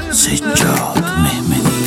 Seccad Mehmedi.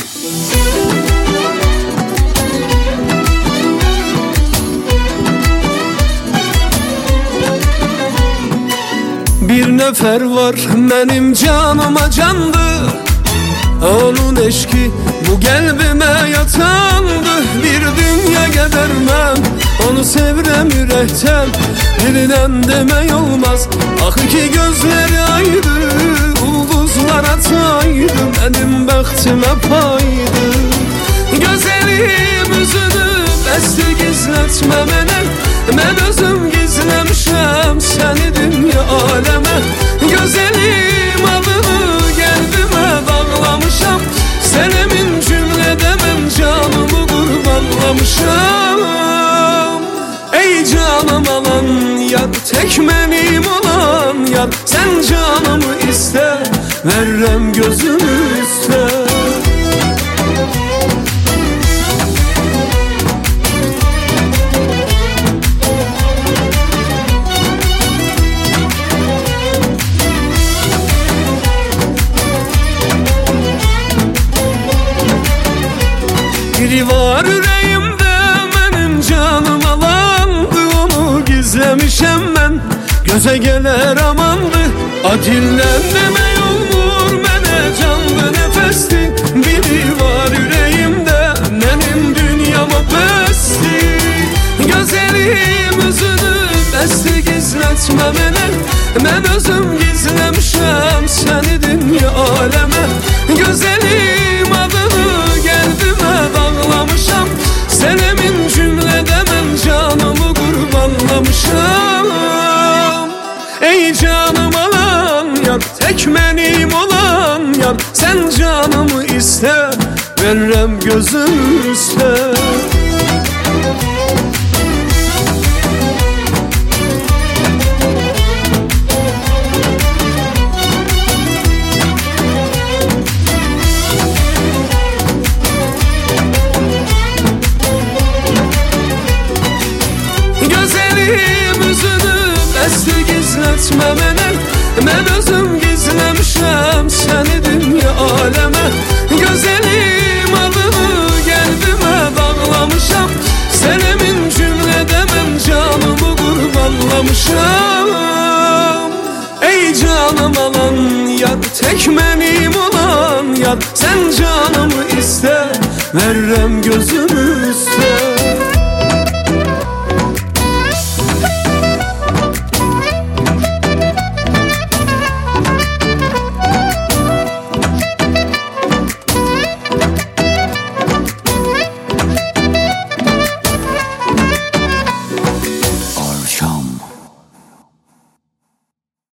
Bir nefer var benim canıma candı, onun eşki bu kalbime yatandı. Bir dünya gidermem, onu sevrem yürekten, dilinden demek olmaz. Ah ki gözleri aydı, ulduzlara taydı, benim bəxtimə paydı. Gözəlim üzünü bəsdi gizlətmə mənə, mən özüm gizləmişəm səni dünya aləmə. Gözəlim adını qəlbimə bağlamışam, sənəmin cümlədə mən canımı qurbanlamışam. Ey canım alan yar, tek mənim olan yar, sən canımı istə, verrəm gözümü üstə. Biri var ürəyimdə mənim canım alandı, onu gizləmişəm mən, gözə gələr amandı. Adildən demək olmur mənə canlı nəfəsdir. Biri var ürəyimdə mənim dünyama bəsdir. Gözəlim üzünü bəsdi gizlətmə mənə, mən özüm gizləmişəm səni dünya aləmə. Gözəlim adını qəlbimə bağlamışam, sənəmin cümlədə mən canımı qurbanlamışam. Ey canım alan yar, tek mənim olan yar, sən canımı istə, verrəm gözüm üstə. Gözəlim üzünü bəsdi gizlətmə mənə, mən özüm gizləmişəm səni dünya aləmə. Gözəlim adını qəlbimə bağlamışam, sənəmin cümlədə mən canımı qurbanlamışam. Ey canım alan yar, tek mənim olan yar, sən canımı istə, verrəm gözüm üstə.